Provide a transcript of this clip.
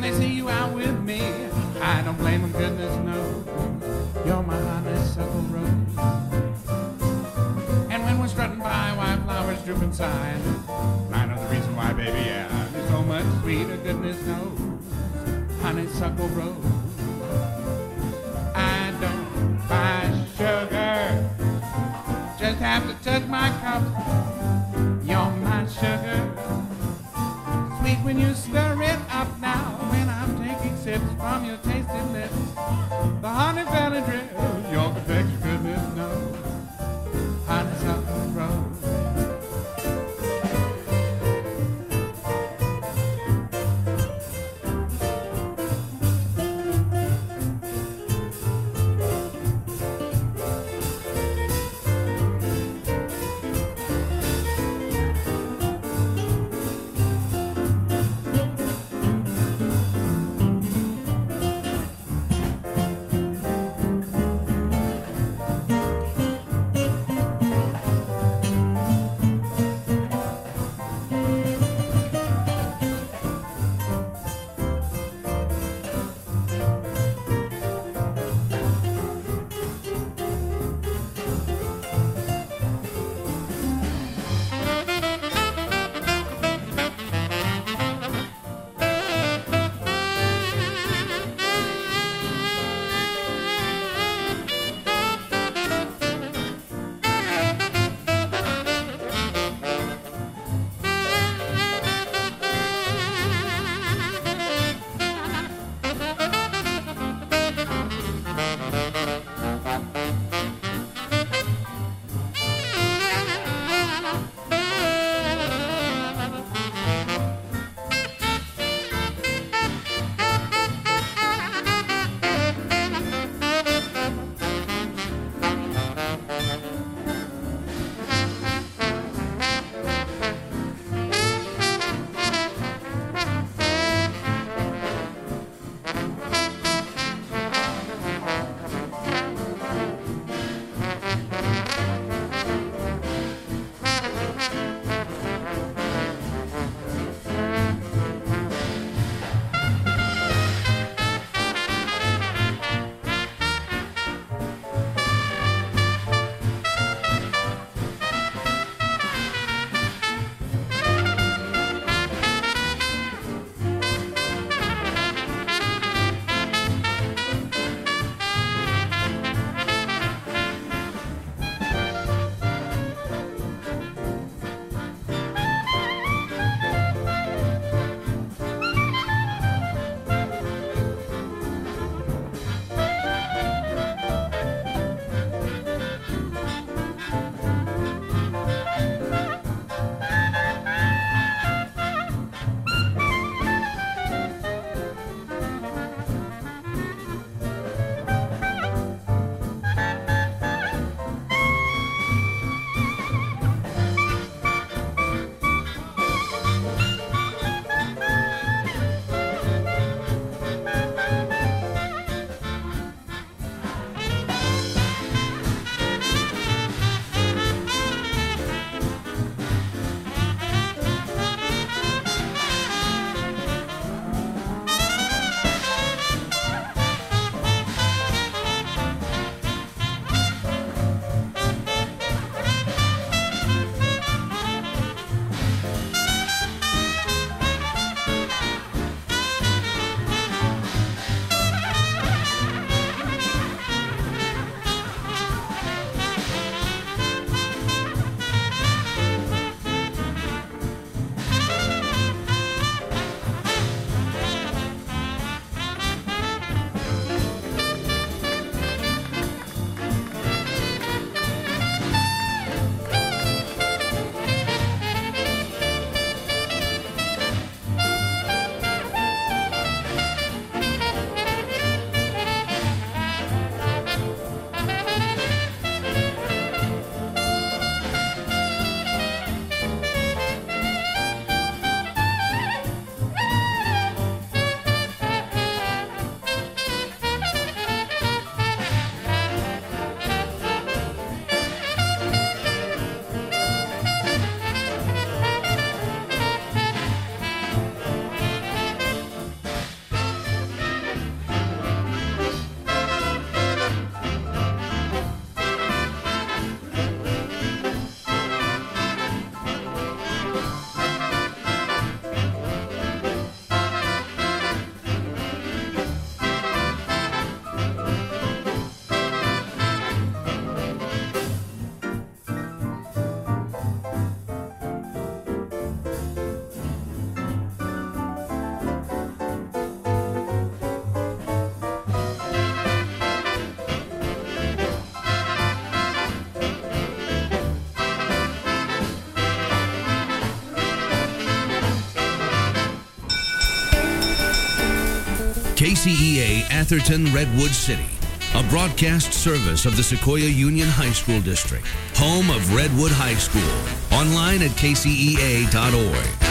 they see you out with me, I don't blame them, goodness knows. You're my honeysuckle rose. And when we're strutting by, white flowers droop inside, I know the reason why, baby, yeah, you're so much sweeter, goodness knows. Honeysuckle rose. I don't buy sugar, just have to touch my cup. You're my sugar, sweet when you stir it up now. When I'm taking sips from your tasty lips, the honey valley drip, your perfection, goodness knows. Honeysuckle rose. KCEA Atherton Redwood City, a broadcast service of the Sequoia Union High School District, home of Redwood High School. Online at kcea.org.